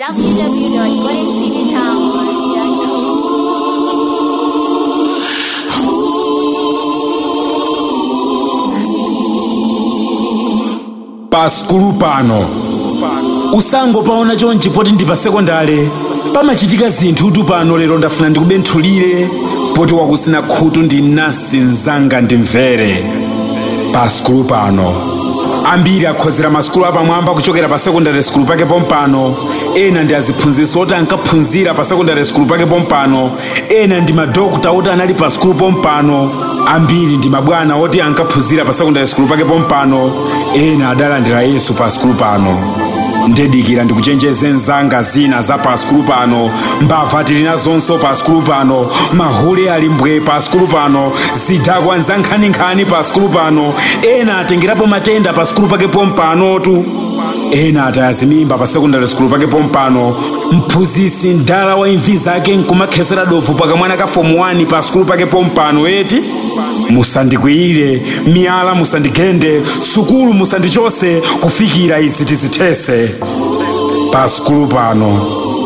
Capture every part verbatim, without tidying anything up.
w w w dot golden city town dot com. Paskulu pano usango paona chonchi poti ndi pa sekondale pamachitika zinthu tu pano lero ndafuna ndikubenthulire poti wakusina khutu ndi nasi nzanga ndimvere. Paskulu pano ambiri akhozera maskulu apamwamba kuchokera pa secondary school pake pompano, ena ndi aziphunzitsi oti ankaphunzira pa secondary school pake pompano, ena ndi madokta oti anali pa skulu pompano, ambiri ndi mabwana oti ankaphunzira pa secondary school pake pompano, ena adalandira Yesu pa skulu pano. Ndedikira ndikuchenjeze nzanga zina za pa skulu pano, mbava tili nazonso pa skulu pano, mahule ali mbwe pa skulu pano, zidakwa nzankhaninkhani pa skulu pano, ena atengerapo matenda pa skulu pake pompano tu, ena atayazimimba pa secondary school pake pompano, mphunzitsi ndala wa imvi zake nkumakhesera dovu pakamwana ka form one pa skulu pake pompano. Eti musandikwiyire miyala, musandigende sukulu, musandichose kufikira izi tizithese. Pa skulu pano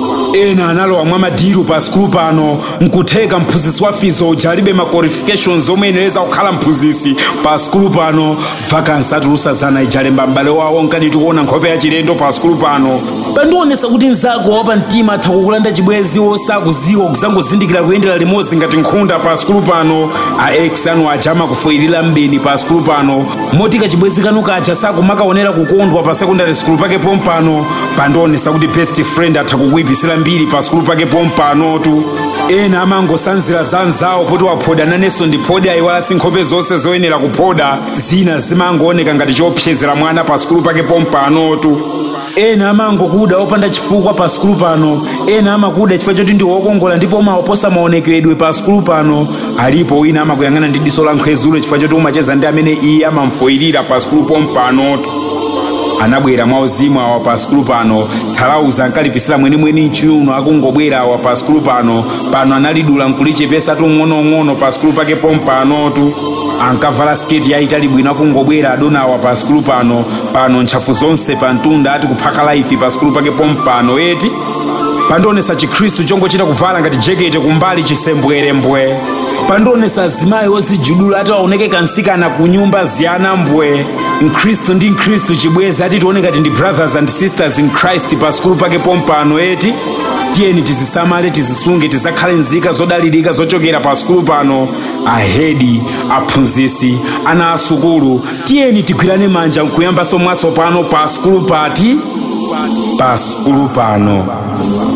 ena analowa mwa madiru pa skulu pano, nkutheka mphunzitsi wa fizo ujalibe ma qualifications omwe yeneleza kukhala mphunzitsi pa skulu pano, vakansi atulusa zana ijalemba m'bale wawo nkati tikuona nkhope ya chilendo pa skulu pano. Pandionesa kuti nzako wapa mtima atha kukulanda chibwezi osakuziwa kuzangozindikira kuyendera limodzi ngati nkhunda pa skulu pano. A ex anu ajama kufoyirira mbeni pa skulu pano, moti kachibwezi kanu kacha sakumakaonera kukondwa pa secondary school pake pompano. Pandionesa kuti best friend atha kukuipisira mbiri pa skulu pake pompano tu. Ena amangosanzira zanzawo poti waphoda nanenso ndiphoda iwala sinkhope zonse zoyenera kuphoda, zina zimangooneka ngati chopsezera mwana pa skulu pake pompano tu. Ena amangokuda opanda chifukwa pa skulu pano, ena amakuda chifukwa choti ndi wokongola ndipo umawaposa maonekedwe pa skulu pano. Alipo wina amakuyang'ana ndi diso la nkhwezulo chifukwa choti umacheza ndi amene iye amamfoyirira pa skulu pompano tu. Anabwera mwauzimu awa pa skulu pano, thalauza ankalipisira mwenimweni nchiuno akungobwera awa pa skulu pano. Pano analidula nkulichepesa tu ng'ono-ng'ono pa skulu pake pompano tu. Ankavala sketi yaitali bwino akungobwera adona awa pa skulu pano. Pano ntchafu zonse pa mtunda ati kuphaka life pa skulu pake pompano. Eti pandionesa chikhristu chongochita kuvala ngati jekete kumbali chisembwerembwe. Pandionesa azimayi ozijudula ati aoneke kansikana kunyumba ziyana mbwe. Mkhristu ndi mkhristu chibwezi ati tione ngati ndi brothers and sisters in Christ pa skulu pake pompano. Eti tiyeni tizisamale, tizisunge, tizakhale nzika zodalirika zochokera pa skulu pano. Ahedi, aphunzitsi, ana asukulu, tiyeni tigwirane manja nkuyambaso mwaso pano pa skulu pati pa skulu pano.